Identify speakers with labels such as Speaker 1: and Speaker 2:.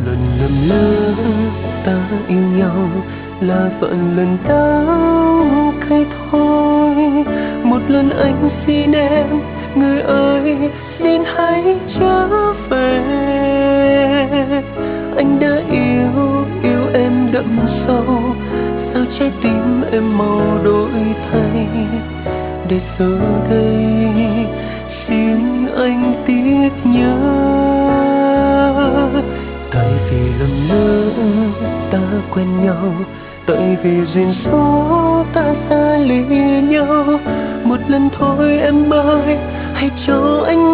Speaker 1: lần lầm lỡ ta yêu nhau là phận lần đắng cay thôi. Một lần anh xin em, người ơi xin hãy trở về. Anh đã yêu em đậm sâu, sao trái tim em mau đổi thay. Để giờ đây xin anh tiếc nhớ. Tại vì lầm lỡ ta quen nhau, tại vì duyên số ta xa lìa nhau. Một lần thôi em ơi, hãy cho anh